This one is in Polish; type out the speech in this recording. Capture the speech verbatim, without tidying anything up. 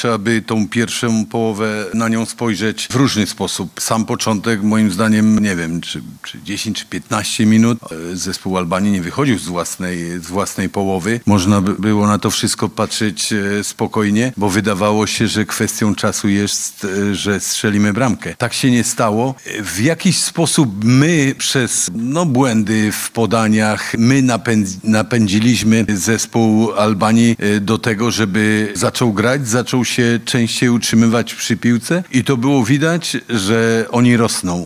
trzeba by tą pierwszą połowę na nią spojrzeć w różny sposób. Sam początek, moim zdaniem, nie wiem, czy, czy dziesięć, czy piętnaście minut. Zespół Albanii nie wychodził z własnej, z własnej połowy. Można by było na to wszystko patrzeć spokojnie, bo wydawało się, że kwestią czasu jest, że strzelimy bramkę. Tak się nie stało. W jakiś sposób my przez no, błędy w podaniach, my napędzi, napędziliśmy zespół Albanii do tego, żeby zaczął grać, zaczął się częściej utrzymywać przy piłce i to było widać, że oni rosną.